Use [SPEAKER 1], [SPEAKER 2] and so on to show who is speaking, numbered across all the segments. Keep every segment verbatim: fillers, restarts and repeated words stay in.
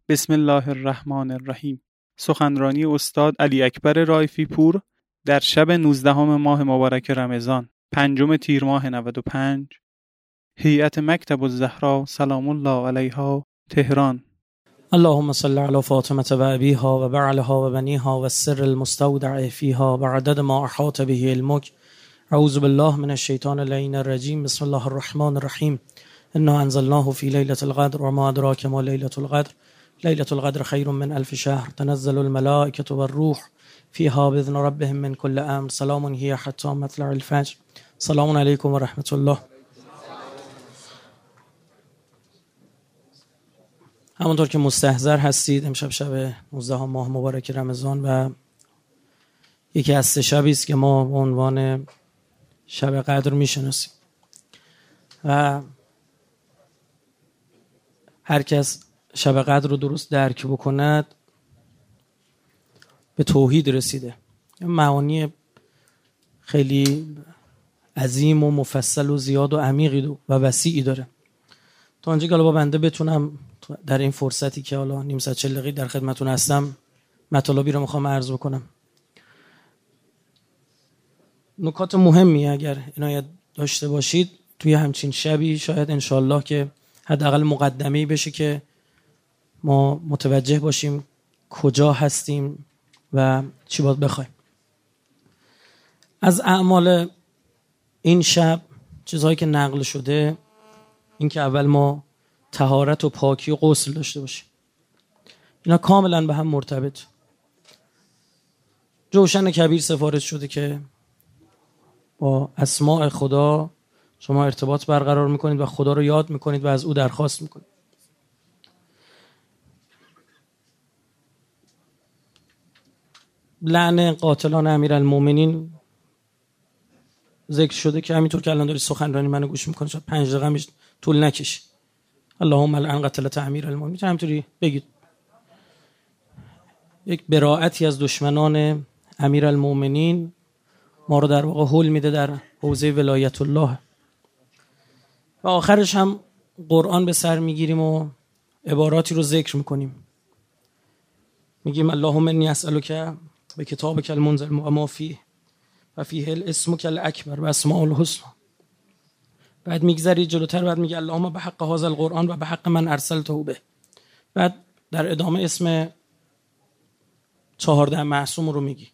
[SPEAKER 1] بسم الله الرحمن الرحیم. سخنرانی استاد علی اکبر رایفی پور در شب نوزدهم ماه مبارک رمضان، پنجم تیر ماه نود و پنج، هیئت مکتب الزهرا سلام الله علیها، تهران.
[SPEAKER 2] اللهم صل علی فاطمه و ابیها و بعلها و بنیها و السر المستودع فیها و عدد ما احاط به علمک. اعوذ بالله من الشیطان اللعین الرجیم. بسم الله الرحمن الرحیم. انا انزلناه فی لیلة القدر و ما ادراک ما لیلة القدر. لیلة القدر خیر من الف شهر. تنزل الملائکة والروح فیها باذن ربهم من کل امر. سلام هی حتی مطلع الفجر. سلام علیکم و رحمت الله. همونطور که مستحضر هستید، امشب شب نوزدهم ماه مبارک رمضان و یکی از سه شبی است که ما به عنوان شب قدر میشناسیم و هر کس شب قدر رو درست درک بکند به توحید رسیده. معانی خیلی عظیم و مفصل و زیاد و عمیقی و وسیعی داره. تا اونجا که با بنده بتونم در این فرصتی که حالا نیم ساعت چهل دقیقه در خدمتتون هستم مطالبی رو میخوام عرض بکنم. نکات مهمی اگر عنایت داشته باشید توی همچین شبی شاید انشالله که حداقل مقدمه‌ای بشه که ما متوجه باشیم کجا هستیم و چی باید بخوایم. از اعمال این شب چیزهایی که نقل شده این که اول ما طهارت و پاکی و غسل داشته باشیم. اینا کاملا به هم مرتبط. جوشن کبیر سفارش شده که با اسماء خدا شما ارتباط برقرار میکنید و خدا رو یاد میکنید و از او درخواست میکنید. لعن قاتلان امیرالمومنین ذکر شده که همینطور که الان داری سخنرانی منو گوش میکنید شاید پنج دقیقه میشه طول نکشه. اللهم لعن قتلة امیرالمومنین همینطوری بگید. یک براءتی از دشمنان امیرالمومنین ما رو در واقع هول میده در حوزه ولایت الله و آخرش هم قرآن به سر میگیریم و عباراتی رو ذکر میکنیم. میگیم اللهم انی اسألک به کتابک المنزل و ما فیه و فیه الاسمک الاکبر و اسماء الحسنی. بعد میگذری جلوتر بعد میگه اللهم به حق هذا القرآن و به حق من ارسلته به. بعد در ادامه اسم چهارده معصوم رو میگی.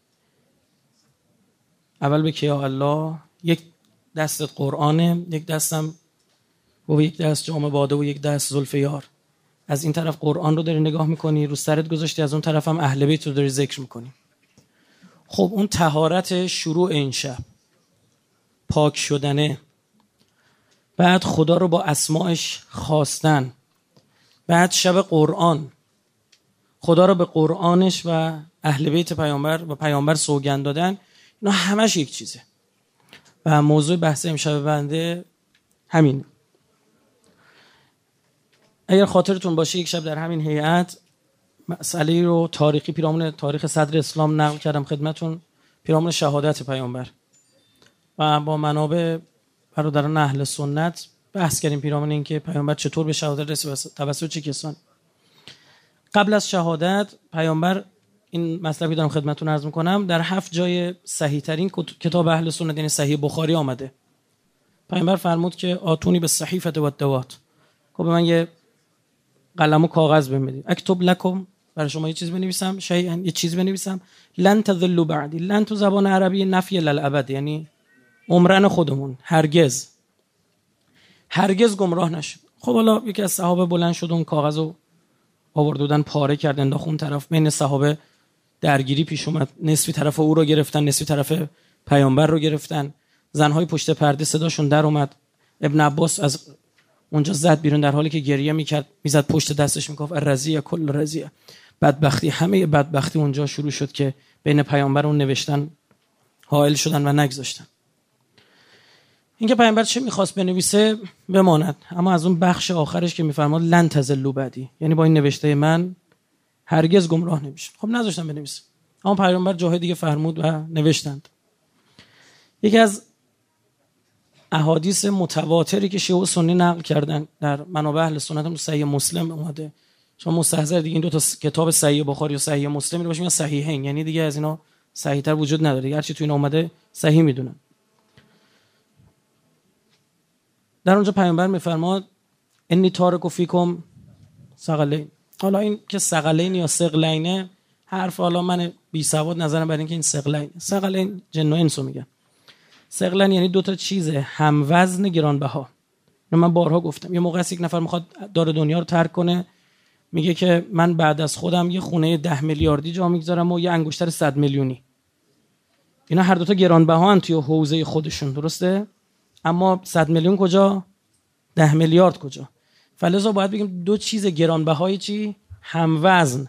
[SPEAKER 2] اول به که یا الله، یک دستت قرآنه، یک دستم و یک دست جام باده و یک دست زلف یار. از این طرف قرآن رو داری نگاه میکنی، رو سرت گذاشتی، از اون طرف هم اهل بیت رو داری ذکر میکنی. خب اون طهارت شروع این شب، پاک شدنه، بعد خدا رو با اسماءش خواستن، بعد شب قرآن، خدا رو به قرآنش و اهل بیت پیامبر و پیامبر سوگند دادن. اینا همش یک چیزه و موضوع بحث امشب بنده همین. اگر خاطرتون باشه یک شب در همین هیئت مسئله رو تاریخی پیرامون تاریخ صدر اسلام نقل کردم خدمتون، پیرامون شهادت پیامبر و با منابع برادران اهل سنت بحث کردیم پیرامون این که پیامبر چطور به شهادت رسید توسط چه کسانی. قبل از شهادت پیامبر، این مطلبی دارم خدمتتون عرض میکنم، در هفت جای صحیح ترین کتاب اهل سنت یعنی صحیح بخاری آمده. پیامبر فرمود که آتونی به صحیفه و الدوات، خب به من یه قلم و کاغذ بمیدید، اکتب لکم، برای شما یه چیز بنویسم، شیئا، یه چیز بنویسم، لن تذلوا بعدی. لن تو زبان عربی نفی للابد، یعنی عمرن خودمون، هرگز هرگز گمراه نشد. خب حالا یکی از صحابه بلند شد اون کاغذو آورد بودن پاره کرد انداخت اون طرف. بین صحابه درگیری پیش اومد، نصفی طرف او رو گرفتن، نصفی طرف پیامبر رو گرفتن. زنهای پشت پرده صداشون در اومد. ابن عباس از اونجا زد بیرون در حالی که گریه میکرد، میزد پشت دستش میگفت الرزیه کل رزیه. بدبختی، همه بدبختی اونجا شروع شد که بین پیامبر اون نوشتن حائل شدن و نگذاشتن. اینکه پیامبر چه میخواست بنویسه بماند، اما از اون بخش آخرش که میفرماد لن تزلوا بعدی، یعنی با این نوشته من هرگز گمراه نمیشید. خب نذاشتن بنویسه، اما پیامبر جاهای دیگه فرمود و نوشتند. یکی از احادیث متواتری که شیعه و سنی نقل کردن در منابع اهل سنت هم صحیح مسلم اومده شما مستحضر دیگه این دو تا کتاب صحیح بخاری و صحیح مسلم رو باشین یا صحیحین، یعنی دیگه از اینا صحیح‌تر وجود نداره، هر چی تو اینا اومده صحیح میدونن. در اونجا پیامبر میفرماد انی تارک فیکم ثقلین. حالا این که ثقلین یا ثقلینه حرف، حالا من بی سواد نظرم بر این که این ثقلین ثقلین جن و انسو میگن. ثقلین یعنی دو تا چیز هم وزن گرانبها. من بارها گفتم یه موقع یک نفر میخواد دار دنیا رو ترک کنه، میگه که من بعد از خودم یه خونه ده میلیاردی جا میگذارم و یه انگشتر صد میلیونی. اینا هر دو تا گرانبها ان توی حوزه خودشون، درسته؟ اما صد میلیون کجا؟ ده میلیارد کجا؟ فلذا باید بگیم دو چیز گرانبهای چی؟ هم وزن.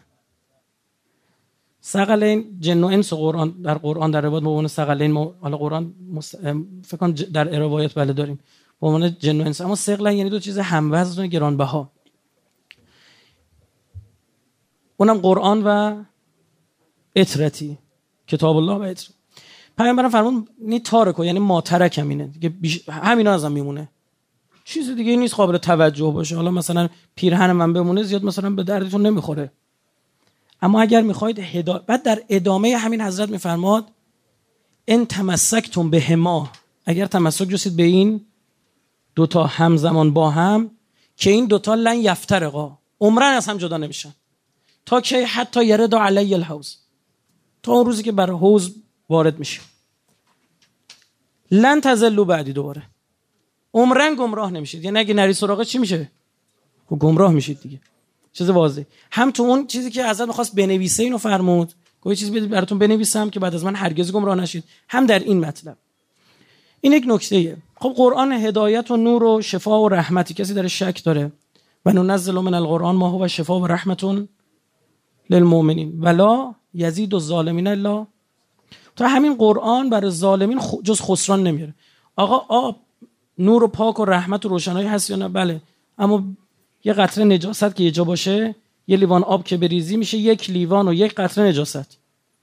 [SPEAKER 2] ثقلین جن و انس قرآن در قرآن در روایت به عنوان ثقلین، حالا قرآن مست... فکر کنم در روایت بله داریم به عنوان جن و انس، اما ثقلین یعنی دو چیز هم وزن و گرانبها. اونم قرآن و اطرتی، کتاب الله و اطرت. پیامبرم فرمود نی تارکو یعنی ما ترک همینه دیگه، بیش... همینا ازم میمونه، چیز دیگه نیست قابل توجه باشه. حالا مثلا پیرهن من بمونه زیاد مثلا به دردتون نمیخوره، اما اگر میخواید هدایت. بعد در ادامه همین حضرت میفرماد ان تمسکتم بهما، اگر تمسک جستید به این دوتا همزمان با هم، که این دوتا لن یفترقا، عمرن از هم جدا نمیشن. تا که حتی یرد علی الحوض، تا اون روزی که بر حوض وارد میشه. لن تزلوا بعدی، دوباره عمرن گمراه نمیشید. یعنی اگه نری سراغ چی میشه؟ خب گمراه میشید دیگه، چیز واضح. هم تو اون چیزی که حضرت می‌خواست بنویسه اینو فرمود، گفت چیزی بدید براتون بنویسم که بعد از من هرگز گمراه نشید. هم در این مطلب این یک نکته‌ایه. خب قرآن هدایت و نور و شفا و رحمتی، کسی در شک داره؟ و ننزل من القرآن ما هو شفا و رحمت للمؤمنین ولا یزید الظالمین الا. تا همین قرآن برای ظالمین جز خسران نمیاره. آقا آب نور و پاک و رحمت و روشنایی هست یا نه؟ بله، اما یه قطره نجاست که یه جا باشه، یه لیوان آب که بریزی میشه یک لیوان و یک قطره نجاست.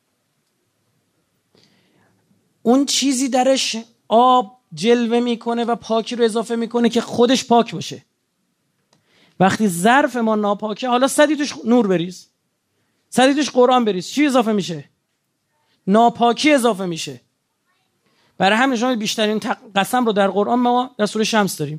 [SPEAKER 2] اون چیزی درش آب جلوه میکنه و پاکی رو اضافه میکنه که خودش پاک باشه. وقتی ظرف ما ناپاکه، حالا صدی توش نور بریز، صدی توش قرآن بریز، چی اضافه میشه؟ ناپاکی اضافه میشه. برای همین شما بیشترین قسم رو در قرآن ما در سوره شمس داریم.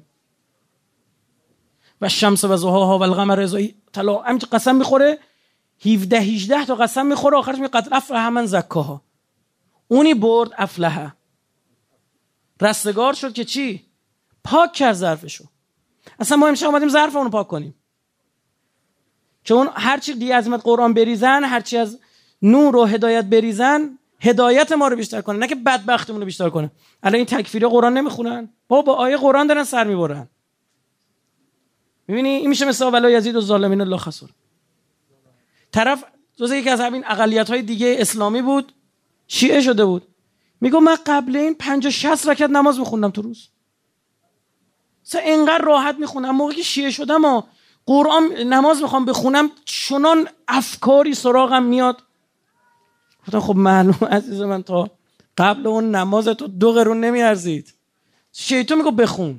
[SPEAKER 2] و شمس و ضحاها و القمر اذا طلع، همین قسم میخوره هفده هجده تا قسم میخوره، آخرش میگه قد افلح من زکاها. اونی برد افلح، رستگار شد که چی؟ پاک کرد ظرفشو. اصلا ما امشب اومدیم ظرف اونو پاک کنیم که اون هرچی دی عظمت قرآن بریزن، هرچی از نور و هدایت بریزن، هدایت ما رو بیشتر کنه، نه که بدبختمون رو بیشتر کنه. الان این تکفیری قرآن نمیخونن، با با آیه قرآن دارن سر میبرن. میبینی این میشه مثلا ولا یزید الظالمین الا خسار. طرف جزء یکی از همین اقلیت‌های دیگه اسلامی بود، شیعه شده بود، میگه من قبل این پنجاه شصت رکعت نماز میخوندم تو روز، مثلا اینقدر راحت میخونم. موقعی که شیعه شدم و قرآن نماز میخوام بخونم چنان افکاری سراغم میاد. گفتم خب معلوم عزیز من تا قبل اون نماز تو دو قرون نمیارزید. شیطان میگه بخون،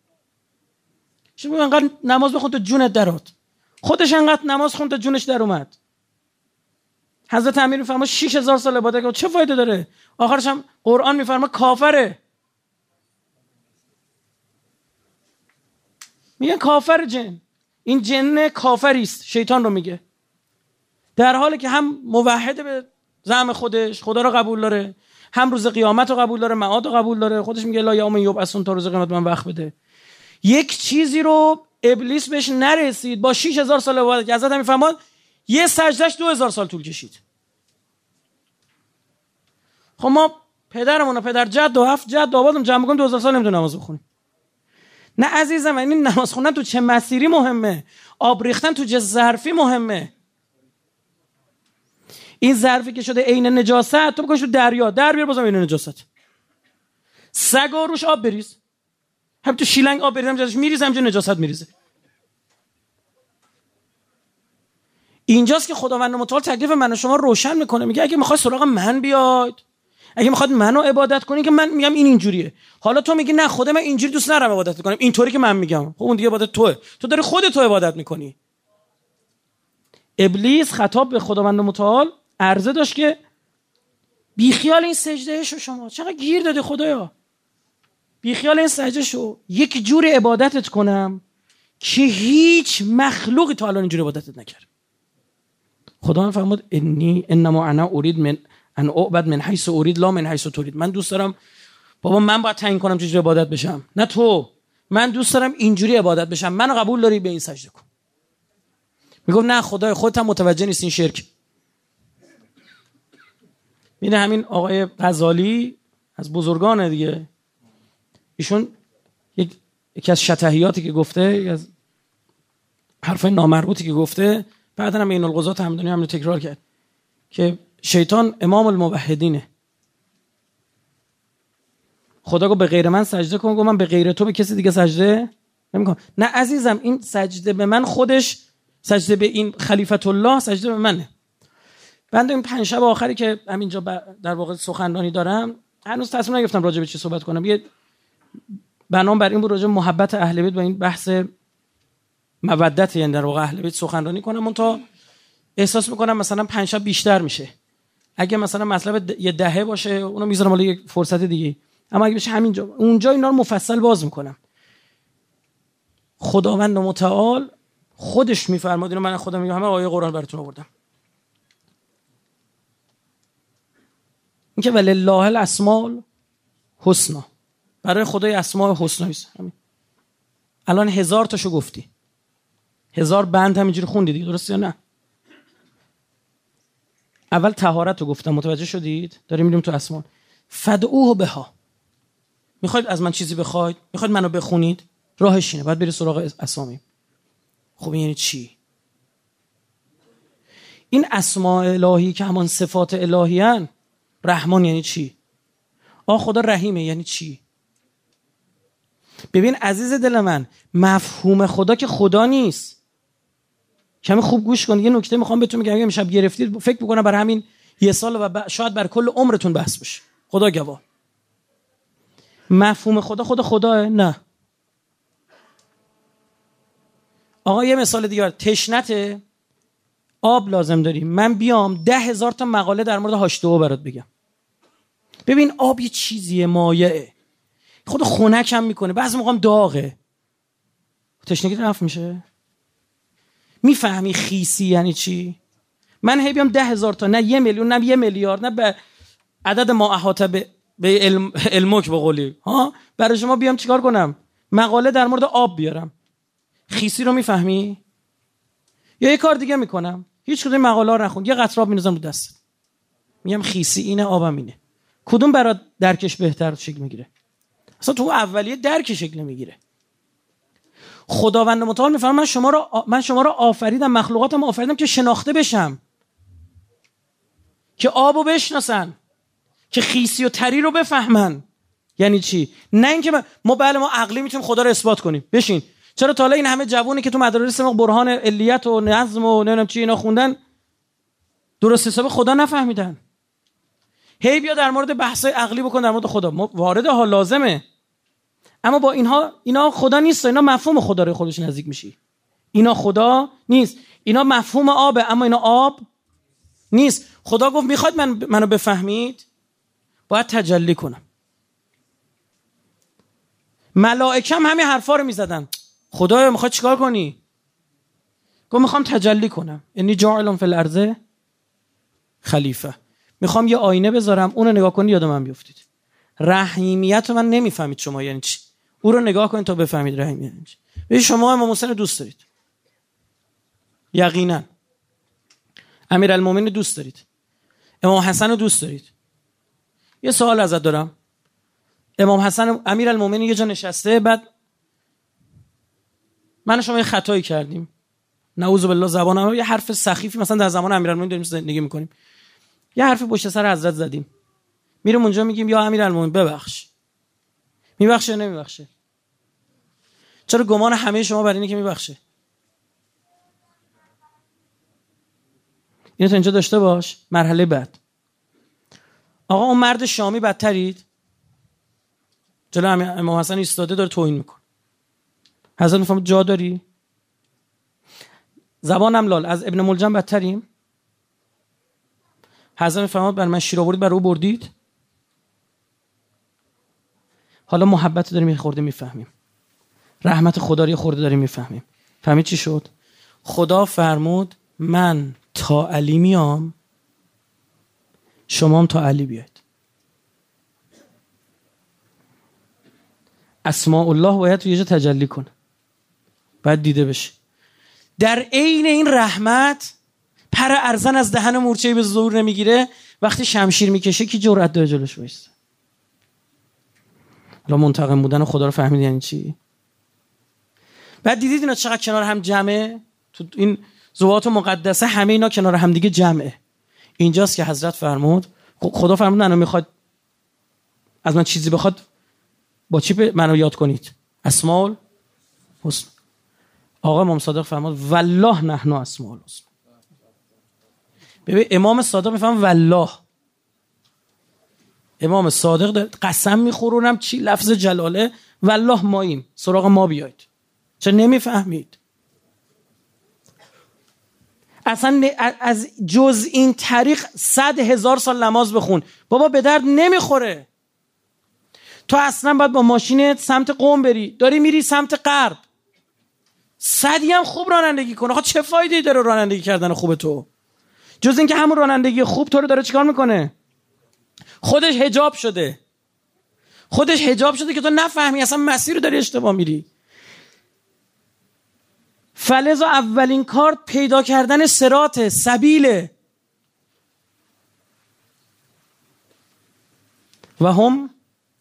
[SPEAKER 2] شما انقدر نماز بخون تا جونت درات. خودش انقدر نماز خوند تا جونش در اومد. حضرت امیر میفرما شش هزار سال عبادت کرد، چه فایده داره؟ آخرش هم قرآن میفرما کافره. میگن کافر جن، این جن کافری است، شیطان رو میگه، در حالی که هم موحد به زعم خودش، خدا رو قبول داره، هم روز قیامت رو قبول داره، معاد رو قبول داره. خودش میگه لا یوم یبعثون، تا روز قیامت من وقت بده. یک چیزی رو ابلیس بهش نرسید، با شش هزار سال عبادت که حضرت میفرماد یه سجدهش دو هزار سال طول کشید. خب ما پدرمون و پدر جد و هفت جد و آبادم جمع کنیم دو هزار سال نمیتونیم نماز بخونیم. نه عزیزم، این نماز خوندن تو چه مسیری مهمه، آب ریختن تو چه ظرفی مهمه. این ظرفی که شده عین نجاست، تو بکنش تو دریا، در بیار بازم عین نجاست. سگا روش آب بریز، هم تو شیلنگ آب بریزم جازش میریزه، همچنین نجاست میریزه. اینجاست که خداوند متعال تکلیف من و شما روشن میکنه. میگه اگه میخوای سراغ من بیاید، اگه میخواد منو عبادت کنی، که من میگم این اینجوریه، حالا تو میگی نه خدا من اینجوری دوست ندارم عبادت کنم، اینطوری که من میگم، خب اون دیگه عبادت توئه، تو داری خودت تو عبادت میکنی. ابلیس خطاب به خداوند متعال عرضه داشت که بیخیال این سجده شو، شما چقدر گیر داده خدایا، بیخیال این سجده شو، یک جوری عبادتت کنم که هیچ مخلوقی تا الان اینجوری عبادتت نکرد. خدا من فرمود انی انما انا اريد من ان اعبد من حيث اريد لا من حيث تريد. من دوست دارم بابا من باید تعیین کنم چجوری عبادت بشم، نه تو. من دوست دارم اینجوری عبادت بشم، منو قبول داری به این سجده کن. میگم نه خدای خودت هم متوجه نیست این شرک. میده همین آقای غزالی از بزرگان دیگه، ایشون یک یکی از شطحیاتی که گفته، یکی از حرفای نامربوطی که گفته، بعدا هم این الغزات همدانی هم رو تکرار کرد که شیطان امام الموحدینه. خدا گفت به غیر من سجده کن، گفت من به غیر تو به کسی دیگه سجده نمیکنم. نه عزیزم، این سجده به من خودش، سجده به این خلیفت الله سجده به منه. بنده این پنج شب آخری که همینجا در واقع سخنرانی دارم، هنوز تصمیم نگرفتم راجع به چی صحبت کنم. یه بنام بر این بود راجع به محبت اهل بیت و این بحث مودت، یعنی در واقع اهل بیت سخنرانی کنم. اون تا احساس میکنم مثلا پنج شب بیشتر میشه. اگه مثلا مطلب یه دهه باشه اونو میذارم ولی یک فرصت دیگه، اما اگه بشه همینجا اونجا اینا رو مفصل باز میکنم. خداوند متعال خودش میفرماد، اینو من خودم میگم، همه آیه قرآن براتون آوردم، اینکه ولله الاسماء الحسنا، برای خدای اسماء حسنا است. همین الان هزار تاشو گفتی، هزار بند همینجوری خوندی دیگه، درسته یا نه؟ اول طهارت رو گفتم، متوجه شدید؟ داریم میریم تو اسمان. فدعوه بها، میخواید از من چیزی بخواید، میخواید منو بخونید، راهش اینه، باید بری سراغ اسامی. خب این یعنی چی؟ این اسماء الهی که همان صفات الهی هن، رحمان یعنی چی؟ آه خدا رحیمه یعنی چی؟ ببین عزیز دل من، مفهوم خدا که خدا نیست. کمی خوب گوش کن، یه نکته میخوام بهتون بگم. امشب گرفتید، فکر بکنم برای همین یه سال و ب... شاید بر کل عمرتون بحث بشه. خدا گواه. مفهوم خدا خدا خداه؟ نه. آقا یه مثال دیگه، تشنته، آب لازم داری، من بیام ده هزار تا مقاله در مورد هاش دو او برات بگم. ببین آب یه چیزیه، مایعه، خود خنک هم میکنه، بعضی موقع هم داغه، تشنگی رفع میشه. میفهمی خیسی یعنی چی؟ من هی بیام ده هزار تا، نه یه میلیون، نه یه میلیارد، نه به عدد ما احاطه به به علم علمک بقولی ها، برای شما بیام چیکار کنم؟ مقاله در مورد آب بیارم. خیسی رو میفهمی؟ یا یه کار دیگه میکنم، هیچ کدوم مقاله رو نخون، یه قطره آب میندازم رو دستت، میگم خیسی اینه، آبم اینه. کدوم برات درکش بهتر شکل میگیره؟ اصلا تو اولیه درک شکل میگیره. خداوند متعال میفرماید من شما رو من شما رو آفریدم، مخلوقاتم آفریدم که شناخته بشم، که آبو بشناسن، که خیسی و تری رو بفهمن. یعنی چی؟ نه اینکه ما بله ما عقلی میتونیم خدا رو اثبات کنیم. بشین. چرا تا حالا این همه جوونی که تو مدارس ما برهان علیت و نظم و نمیدونم چی اینا خوندن، درست حساب خدا نفهمیدن؟ هی بیا در مورد بحث عقلی بکن در مورد خدا، وارد ها لازمه، اما با اینها اینا خدا نیست، اینا مفهوم خدا رو خودش نزدیک میشی. اینا خدا نیست، اینا مفهوم آبه، اما اینا آب نیست. خدا گفت میخواد من منو بفهمید، باید تجلی کنم. ملائکه هم همین حرفا رو میزدن. خدایا میخواد چیکار کنی؟ گفت میخوام تجلی کنم، انی جاعل فی الارض خلیفه. میخوام یه آینه بذارم، اونو نگاه کنید یاد من بیافتید. رحیمیت رو من نمیفهمید شما یعنی چی، او رو نگاه کنید تا بفهمید رحیمیت یعنی چی. ببین شما امام حسین دوست دارید، یقینا امیرالمومنین دوست دارید، امام حسن رو دوست دارید. یه سوال ازت دارم، امام حسن امیرالمومنین یه جا نشسته، بعد من شما یه خطایی کردیم، نعوذ بالله زبانم، یه حرف سخیفی مثلا در زمان امیرالمومنین داریم زندگی میکنیم، یه حرفی پشت سر حضرت زدیم، میریم اونجا میگیم یا امیرالمومنین ببخش. میبخشه نمیبخشه؟ چرا گمان همه شما بر اینه که میبخشه؟ اینو تا اینجا داشته باش. مرحله بعد، آقا اون مرد شامی بدترید، جلو امام حسن ایستاده داره توهین میکنه. حضرت میفهمه جا داری؟ زبانم لال، از ابن ملجم بدتریم؟ حضرت میفرماد بر من شیر آورید بر او بردید. حالا محبت داریم یه خورده میفهمیم، رحمت خدا رو یه خورده داریم میفهمیم. فهمید چی شد؟ خدا فرمود من تا علی میام، شما هم تا علی بیاید. اسماء الله باید یه جا تجلی کنه، باید دیده بشه. در عین این رحمت پر ارزن از دهن مورچه‌ای به زور نمیگیره، وقتی شمشیر میکشه کی جرأت داره جلوش وایسه؟ حالا منتقم بودن خدا رو فهمید یعنی چی؟ بعد دیدید اینا چقدر کنار هم جمعه؟ تو این ذوات مقدسه همه اینا کنار هم دیگه جمعه. اینجاست که حضرت فرمود، خدا فرمود منو میخواد از من چیزی بخواد با چی منو یاد کنید؟ اسماء الحسنا. آقا امام صادق فرمود والله نحن اسماء الحسنا. ببین امام صادق میفهم والله، امام صادق قسم میخورونم چی لفظ جلاله، والله ماییم، سراغ ما بیاید. چه نمیفهمید؟ اصلا از جز این طریق صد هزار سال نماز بخون بابا به درد نمیخوره. تو اصلا باید با ماشینت سمت قم بری، داری میری سمت غرب، صدی هم خوب رانندگی کنه، خب چه فایده‌ای داره رانندگی کردن خوب تو؟ جز اینکه همون رانندگی خوب تو رو داره چیکار میکنه؟ خودش حجاب شده، خودش حجاب شده که تو نفهمی اصلا مسیر رو داری اشتباه میری. فلذا اولین کار پیدا کردن صراط سبیله و هم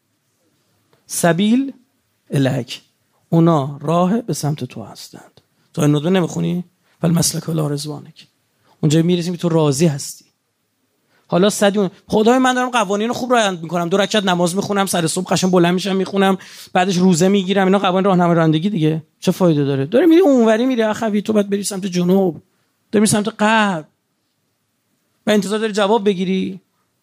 [SPEAKER 2] سبیل الیک، اونا راه به سمت تو هستند. تو این ندوه نمیخونی؟ بل مسلک الی رضوانک، اونجا میرسیم که تو راضی هستی. حالا صدیون خدای من دارم قوانین رو خوب رعایت میکنم، دو رکعت نماز میخونم، سر صبح قشنگ بلند میشم میخونم، بعدش روزه میگیرم، اینا قوانین راهنمای رانندگی دیگه، چه فایده داره؟ داره میری اونوری میری اخوی، تو باید بری سمت جنوب، داری میری سمت غرب و انتظار داری جواب بگیری.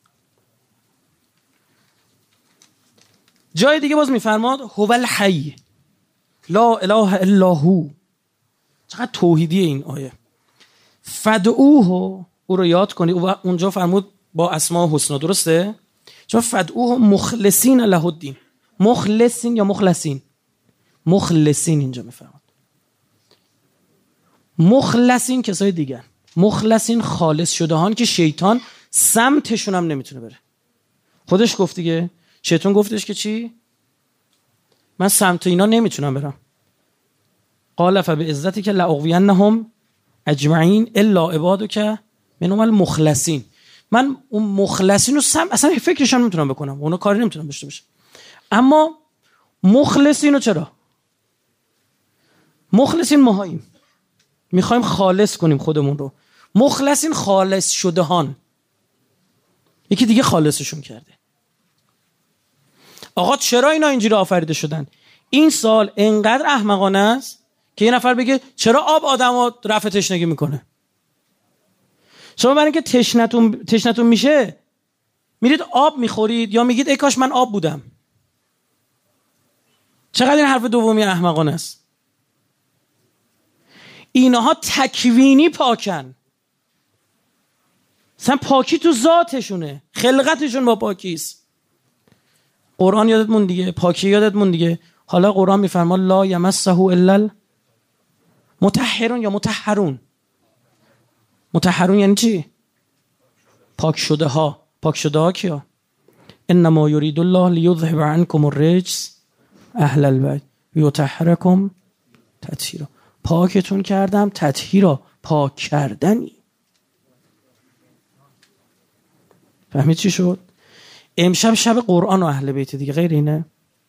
[SPEAKER 2] جای دیگه باز میفرماد هو الحی لا اله الا هو. چقدر توحیدیه این آیه. فدعوه، او رو یاد کنی. و اونجا فرمود با اسماء حسنا، درسته؟ چون فدعوه مخلصین له الدین. مخلصین یا مخلصین؟ مخلصین اینجا میفرماد. مخلصین کسای دیگر، مخلصین خالص شدهان که شیطان سمتشون هم نمیتونه بره. خودش گفت دیگه، شیطان گفتش که چی؟ من سمت اینا نمیتونم برم. قال فبعزتک لاغوینهم اجمعین الا عبادک منهم المخلصین. من اون مخلصین رو سم اصلا فکرشون نمیتونم بکنم، اونا کاری نمیتونم داشته باشم. اما مخلصین رو چرا؟ مخلصین ماهاییم، میخوایم خالص کنیم خودمون رو. مخلصین خالص شدهان، یکی دیگه خالصشون کرده. آقا چرا اینا اینجوری آفریده شدن؟ این سال انقدر احمقانه است که یه نفر بگه چرا آب آدمو رفع تشنگی میکنه؟ شما برای اینکه تشنتون تشنتون میشه میرید آب میخورید یا میگید ای کاش من آب بودم؟ چقدر این حرف دومی احمقانه است. اینها تکوینی پاکن، مثلا پاکی تو ذاتشونه، خلقتشون با پاکیست. قرآن یادت مون دیگه، پاکی یادت مون دیگه. حالا قرآن میفرما لا یمسه الا المطهرون یا مطهرون. مطهرون یعنی چی؟ پاک شده ها. پاک شده ها کیا؟ انما یرید الله لیذهب عنکم الرجس اهل البیت یطهرکم تطهیرا. پاکتون کردم، تطهیرا، پاک کردنی. فهمید چی شد؟ امشب شب قرآن و اهل بیت دیگه، غیر اینه.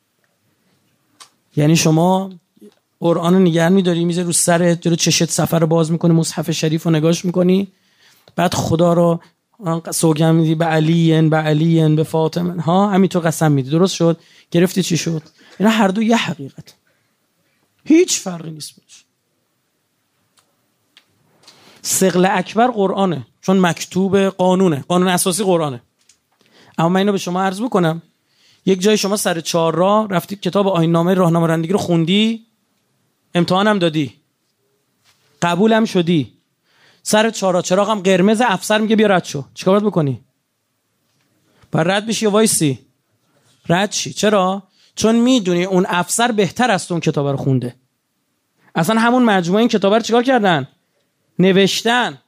[SPEAKER 2] یعنی شما قرآن رو نگه می‌داری، میذاری رو سرت، جلو چشت سفر رو باز می‌کنی، مصحف شریف رو نگاهش می‌کنی، بعد خدا رو سوگند میدی به علیین، به علیین، به فاطمه، ها همینطور قسم میدی. درست شد؟ گرفتی چی شد؟ اینا هر دو یه حقیقت، هیچ فرقی نیست باشه. ثقل اکبر قرآنه، چون مکتوب قانونه، قانون اساسی قرآنه. اما من اینو به شما عرض بکنم، یک جای شما سر چهار راه رفتی کتاب آیین نامه راهنمای رانندگی رو خوندی، امتحانم دادی، قبولم شدی، سر چهار چراغ هم قرمز، افسر میگه بیا رد شو، چیکار باید بکنی؟ باید رد بشی یا وایسی؟ رد شی. چرا؟ چون میدونی اون افسر بهتر است اون کتاب رو خونده. اصلا همون مجموعه این کتاب رو چیکار کردن؟ نوشتن.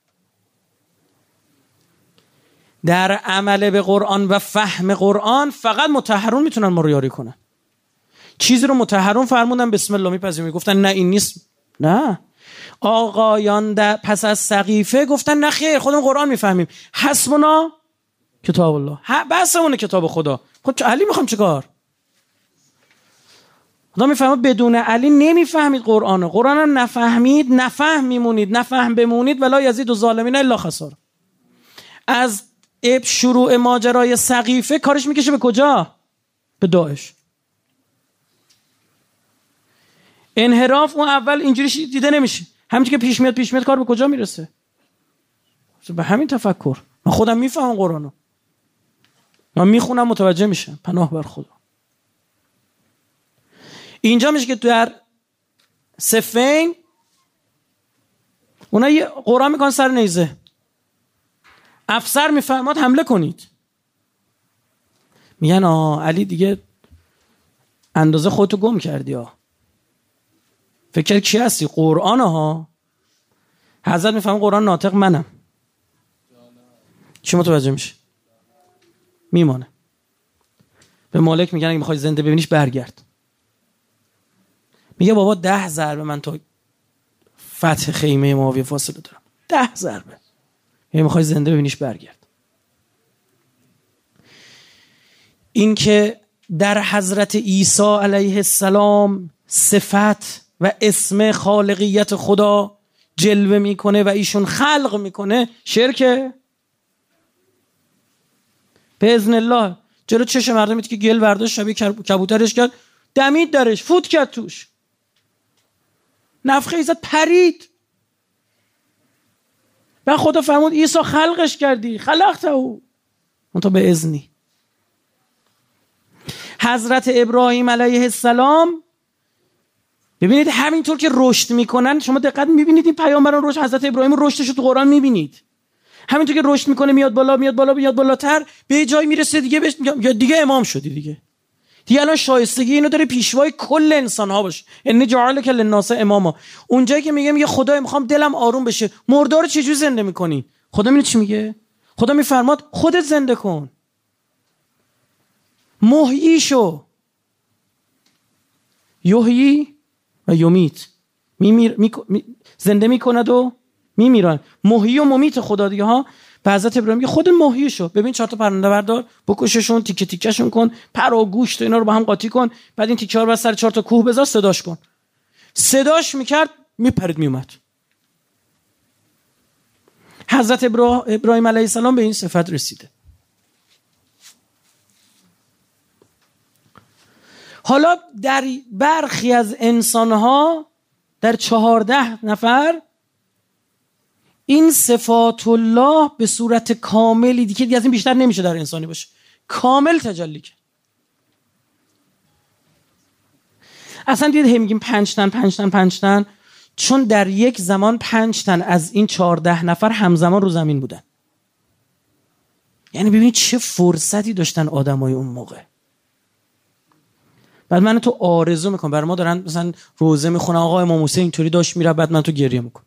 [SPEAKER 2] در عمل به قرآن و فهم قرآن فقط مطهرون میتونن ما رو یاری کنن. چیزی رو مطهرون فرمودن بسم الله میپذیریم، گفتن نه این نیست. نه، آقایان در پس از سقیفه گفتن نه خیر، خودمون قرآن میفهمیم، حسبنا کتاب الله، بسمونه کتاب خدا. خب علی میخوام چیکار؟ خدا میفهمه بدون علی نمیفهمید قرآن. قرآن هم نفهمید، نفهم میمونید، نفهم بمونید ولا یزید و ظالمین الا خسار. از اب شروع ماجرای سقیفه کارش میکشه به کجا؟ به داعش. انحراف اون اول اینجوری دیده نمیشه، همینجوری که پیش میاد پیش میاد کار به کجا میرسه؟ به همین تفکر. من خودم میفهمم قرآنو، من میخونم متوجه میشم، پناه بر خدا. اینجا میشه که در صفین اونا یه قرآن میکنن سر نیزه، افسر میفرماد حمله کنید، میگن آه علی دیگه اندازه خودتو گم کردی ها، فکر کی هستی؟ قرآن ها. حضرت میفهمه قرآن ناطق منم، چی متوجه میشه؟ میمانه. به مالک میگن اگه میخوای زنده ببینیش برگرد. میگه بابا ده ضربه من تا فتح خیمه معاویه فاصله دارم، ده ضربه، اگه میخوای زنده ببینیش برگرد. این که در حضرت عیسی علیه السلام صفت و اسم خالقیت خدا جلوه میکنه و ایشون خلق میکنه، شرکه به اذن الله. جلو چشم مردمی که گل برداشت شبیه کبوترش کرد، دمید درش، فوت کرد توش، نفخه ایزد پرید. و خدا فرمود عیسی خلقش کردی، خلقته او منتها به اذنی. حضرت ابراهیم علیه السلام ببینید همینطور که رشد میکنن، شما دقت میبینید این پیامبران رشد، حضرت ابراهیم رشدش رو تو قرآن میبینید، همینطور که رشد میکنه میاد بالا میاد بالا میاد بالاتر، به جای میرسه دیگه بهش یا دیگه امام شدی، دیگه دیگه الان شایستگی اینو داره پیشوای کل انسان ها باشه. ان جعلک للناس اماما. اونجایی که میگه میگه خدای میخوام دلم آروم بشه، مردار رو چجوری زنده میکنی؟ خدا میگه چی میگه؟ خدا میفرماد خودت زنده کن، محیی شو. یحیی و یمیت، میمیر می... می... زنده میکند و میمیرن. محیی و ممیت خدا دیگه ها. به حضرت ابراهیم میگه خود محیی شو، ببین چهار تا پرنده بردار، بکششون، تیکه تیکهشون کن، پر و گوشت اینا رو با هم قاطی کن، بعد این تیکه ها رو سر چهار تا کوه بذار، صداش کن. صداش میکرد، میپرید میومد. حضرت ابراهیم علیه السلام به این صفت رسیده. حالا در برخی از انسانها، در چهارده نفر، این صفات الله به صورت کاملی دیگه از این بیشتر نمیشه در انسانی باشه، کامل تجلی کرد. اصلا دید هم میگیم پنج تن پنج تن پنج تن، چون در یک زمان پنج تن از این چهارده نفر همزمان رو زمین بودن. یعنی ببینید چه فرصتی داشتن آدمای اون موقع. بعد من تو آرزو میکنم، برای ما دارن مثلا روزه میخونن آقا امام حسین اینطوری داشت میره، بعد من تو گریه میکنم.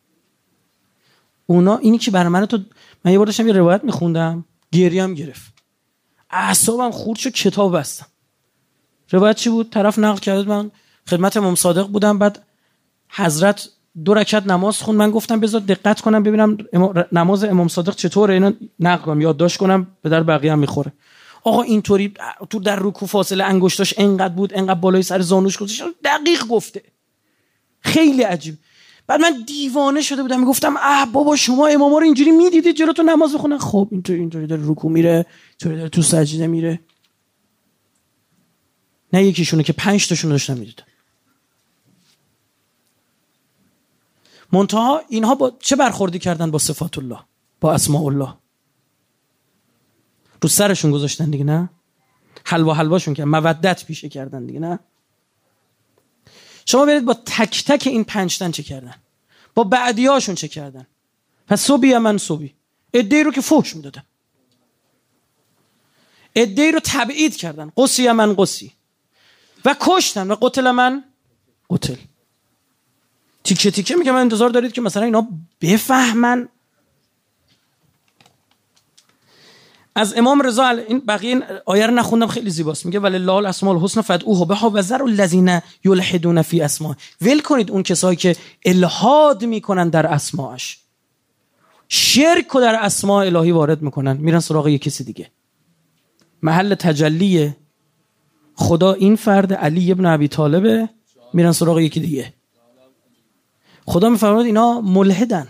[SPEAKER 2] اونا اینی که برای من تو، من یه بار داشتم یه روایت میخوندم، گریه هم گرفت، اعصابم خورد شد، کتاب بستم. روایت چی بود؟ طرف نقل کرد، من خدمت امام صادق بودم، بعد حضرت دو رکعت نماز خوند، من گفتم بذار دقت کنم ببینم نماز امام صادق چطوره، اینا نقل کنم یادداشت کنم، به در بقیه هم میخوره. آقا اینطوری تو در رکوع فاصله انگشتاش انقدر بود، انقدر بالای سر زانوش گذاشت، دقیق گفته، خیلی عجیب. بعد من دیوانه شده بودم، میگفتم اه بابا شما اماما رو اینجوری میدیدید جلوتون نماز بخونن؟ خب اینطوری اینطوری داره رکوع میره، اینطوری داره تو سجده میره. نه یکیشونه که پنج تاشون داشتن میدیدن. منتها اینها با چه برخوردی کردن با صفات الله، با اسماء الله؟ رو سرشون گذاشتن دیگه، نه حلوا حلواشون کردن، مودت پیشه کردن دیگه، نه. شما برید با تک تک این پنج تن چه کردن؟ با بعدیاشون چه کردن؟ پس صبی من صبی، عده‌ای رو که فحش میدادن، عده‌ای رو تبعید کردن، قصی من قصی، و کشتن، و قتل من قتل. تیکه تیکه میگم من انتظار دارید که مثلا اینا بفهمن؟ از امام رضا این بقیه این آیه رو نخوندم، خیلی زیباست. میگه ولله الاسماء الحسنى فادعوه بها و ذروا الذین یلحدون فی اسماء. ول کنید اون کسایی که الحاد میکنن در اسماءش، شرک رو در اسماء الهی وارد میکنن، میرن سراغ یه کسی دیگه. محل تجلی خدا این فرد علی ابن ابی طالبه، میرن سراغ یکی دیگه. خدا میفرماید اینا ملحدن،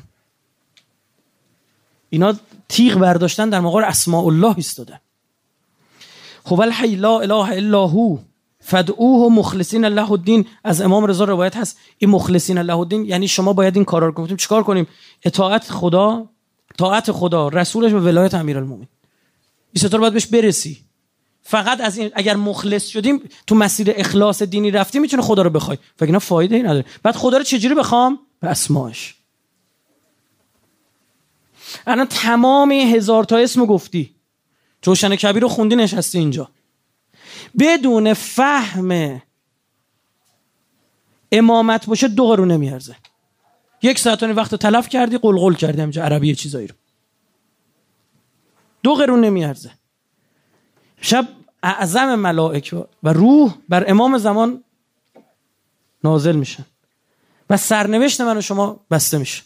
[SPEAKER 2] اینا تیغ برداشتن در مقابل اسماء الله ایستادن. هو الحی لا اله الا هو فادعوه مخلصین له الدین. از امام رضا روایت هست این مخلصین له الدین یعنی شما باید این کارا رو کنیم. چیکار کنیم؟ اطاعت خدا، طاعت خدا، رسولش و ولایت امیرالمومنین. این ستا رو باید بهش برسی. فقط از این اگر مخلص شدیم، تو مسیر اخلاص دینی رفتیم، میتونه خدا رو بخوای، وگرنه فایده ای نداره. بعد خدا رو چجوری بخوام؟ به اسماش. الان تمام هزار تا اسم گفتی، جوشن کبیر رو خوندی، نشستی اینجا، بدون فهم امامت باشه دو قرون نمیارزه. یک ساعت و وقت تلف کردی، قلقل کردی همینجا عربی چیزایی رو، دو قرون نمیارزه. شب اعظم ملائک و روح بر امام زمان نازل میشن و سرنوشت من و شما بسته میشه.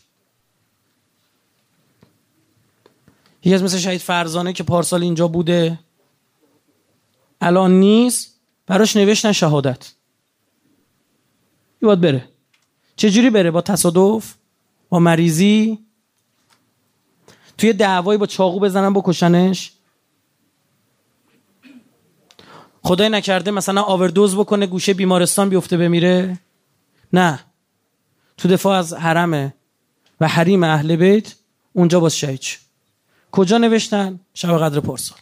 [SPEAKER 2] یکی از مثل شهید فرزانه که پارسال اینجا بوده الان نیست، براش نوشتن شهادت. این باید بره. چجوری بره؟ با تصادف؟ با مریضی؟ توی دعوایی با چاقو بزنن بکشنش؟ خدای نکرده مثلا آوردوز بکنه گوشه بیمارستان بیفته بمیره؟ نه، تو دفاع از حرمه و حریم اهل بیت اونجا باز شهید. کجا نوشتن؟ شب قدر پارسال.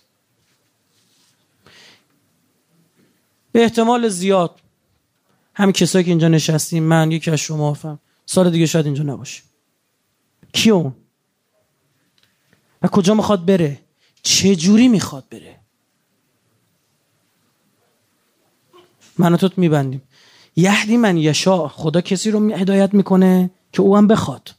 [SPEAKER 2] به احتمال زیاد همین کسایی که اینجا نشستیم، من، یکی از شما، فهم سال دیگه شاید اینجا نباشه. کی اون؟ و کجا میخواد بره؟ چه جوری میخواد بره؟ من و توت میبندیم. یهدی من یشاء، خدا کسی رو هدایت میکنه که او هم بخواد.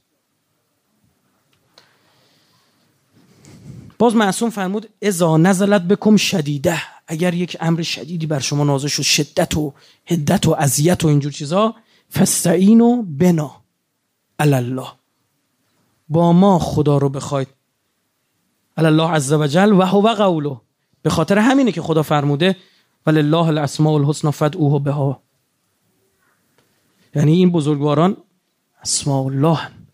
[SPEAKER 2] باز معصوم فرمود اذا نزلت بکم شدیده، اگر یک امر شدیدی بر شما نازل شد، شدت و حدت و اذیت و اینجور چیزا، فاستعینوا بنا علی الله، با ما خدا رو بخواید، علی الله عز وجل و هو قوله. به خاطر همینه که خدا فرموده ولله الاسماء الحسنى فادعوه بها. یعنی این بزرگواران اسماء الله.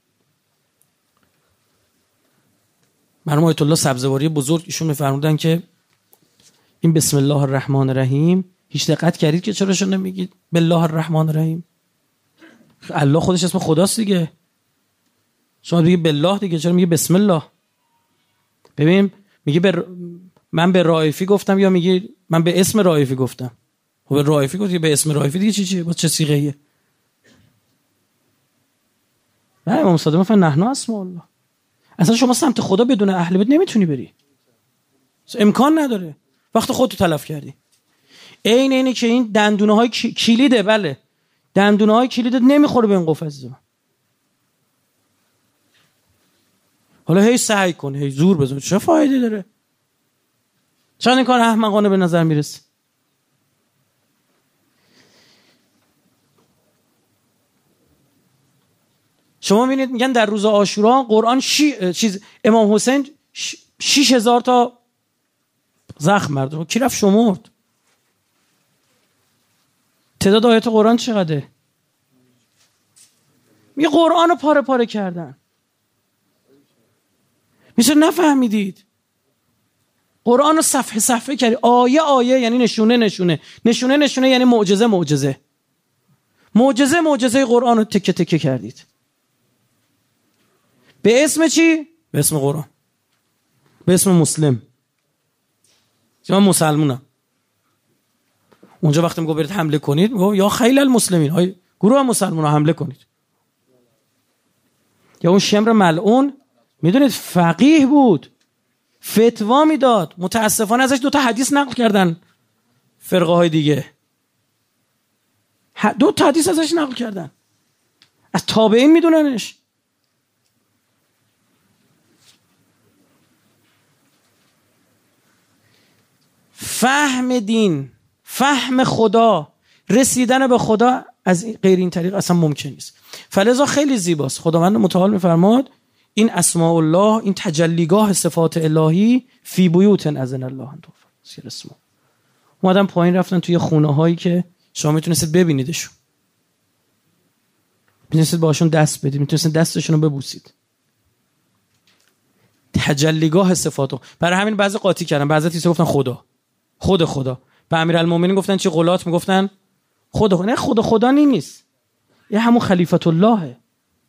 [SPEAKER 2] مرحوم آیت الله سبزواری بزرگ ایشون میفرمودن که این بسم الله الرحمن الرحیم، هیچ دقت کردید که چرا شون نمیگید بالله الرحمن الرحیم؟ الله خودش اسم خداست دیگه. شما میگید بالله دیگه، چرا میگه بسم الله؟ ببین میگه بر... من به رائفی گفتم یا میگه من به اسم رائفی گفتم؟ خب به رائفی گفتی، به اسم رائفی دیگه چی چیه؟ با چه صیغه‌ایه؟ نه امام صادق میگه نحن اسماء الله. اصلا شما سمت خدا بدون اهل بیت نمیتونی بری، امکان نداره. وقت خودتو تلف کردی. عین اینه که این دندونه های کلیده، بله دندونه های کلیده نمیخوره به این قفل عزیزم. حالا هی سعی کن، هی زور بزن، چه فایده داره؟ چند این کار احمقانه به نظر میرسه. شما میبینید میگن در روز عاشورا قرآن شی... چیز امام حسین ش... شیش هزار تا زخم مرد. کی رفت شمرد؟ تعداد آیات قرآن چقدره؟ می قرآن رو پاره پاره کردن. میشه نفهمیدید؟ قرآن رو صفحه صفحه کردی، آیه آیه یعنی نشونه نشونه نشونه نشونه یعنی معجزه معجزه معجزه معجزه قرآن رو تکه تکه کردید. به اسم چی؟ به اسم قرآن، به اسم مسلم. من مسلمونم. اونجا وقتی میگه برید حمله کنید، میگه یا خیل المسلمین، های گروه مسلمونا حمله کنید. یا اون شمر ملعون میدونید فقیه بود، فتوا میداد. متاسفانه ازش دو تا حدیث نقل کردن فرقه های دیگه، دو تا حدیث ازش نقل کردن، از تابعین میدوننش. فهم دین، فهم خدا، رسیدن به خدا از غیر این طریق اصلا ممکن نیست. فلذا خیلی زیباست. خداوند متعال میفرماد این اسماء الله، این تجلیگاه صفات الهی، فی بیوت اذن الله ان ترفع سیر اسمه. اومدن پایین رفتن توی خونه هایی که شما میتونستید ببینیدشون، میتونستید باشون دست بدید، میتونستید دستشون رو ببوسید. تجلیگاه صفاتو. برای همین بعضی قاطی کردن، بعضی تیسه گفتن خدا، خود خدا. به امیرالمومنین گفتن چی؟ غلات میگفتن خدا. نه خدا خدا نیست، یه همون خلیفت اللهه.